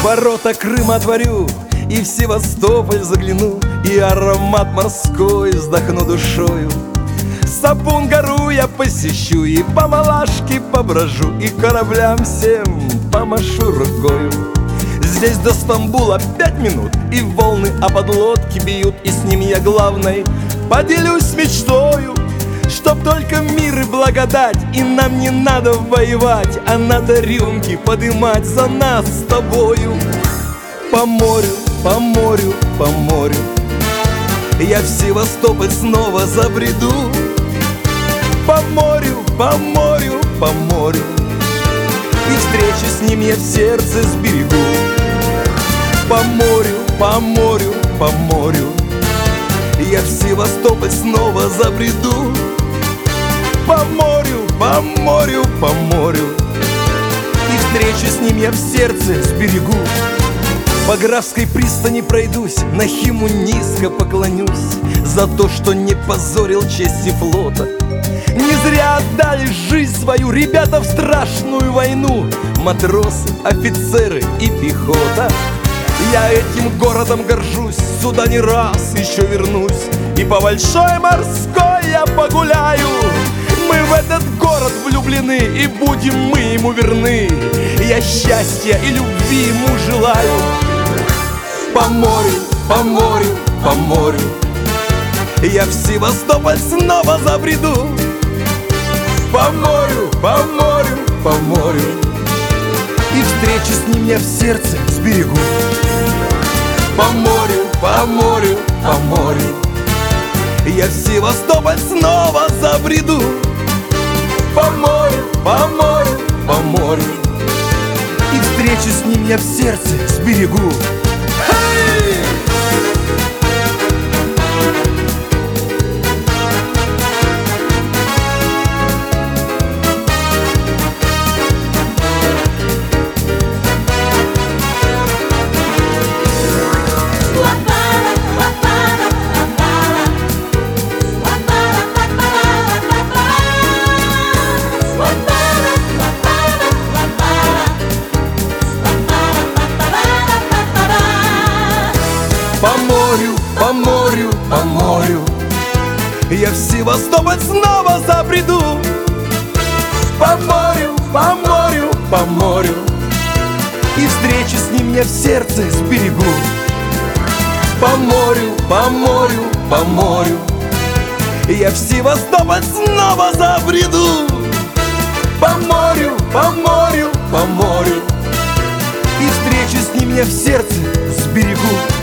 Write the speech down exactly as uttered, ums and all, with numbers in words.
ворота Крыма отворю, и в Севастополь загляну, и аромат морской вздохну душою. Сапун гору я посещу, и по Малашке поброжу, и кораблям всем помашу рукою. Здесь до Стамбула пять минут, и волны о подлодки бьют, и с ним я главной поделюсь мечтою. Чтоб только мир и благодать, и нам не надо воевать, а надо рюмки подымать за нас с тобою. По морю, по морю, по морю я в Севастополь снова забреду. По морю, по морю, по морю, и встречу с ним я в сердце сберегу. По морю, по морю, по морю я в Севастополь снова забреду. По морю, по морю, по морю, и встречу с ним я в сердце сберегу. По Графской пристани пройдусь, на Химу низко поклонюсь за то, что не позорил чести флота. Не зря отдали жизнь свою ребята в страшную войну, матросы, офицеры и пехота. Я этим городом горжусь, сюда не раз еще вернусь, и по Большой Морской я погуляю. Мы в этот город влюблены, и будем мы ему верны. Я счастья и любви ему желаю. По морю, по морю, по морю я в Севастополь снова забреду. По морю, по морю, по морю, и встречу с ним я в сердце сберегу. По морю, по морю, по морю я в Севастополь снова забреду. По морю, по морю, по морю, и встречу с ним я в сердце сберегу. Hey! По морю, по морю, по морю я в Севастополь снова забреду. По морю, по морю, по морю, и встречу с ним я в сердце сберегу. По морю, по морю, по морю я в Севастополь снова забреду. По морю, по морю, по морю, и встречу с ним я в сердце сберегу.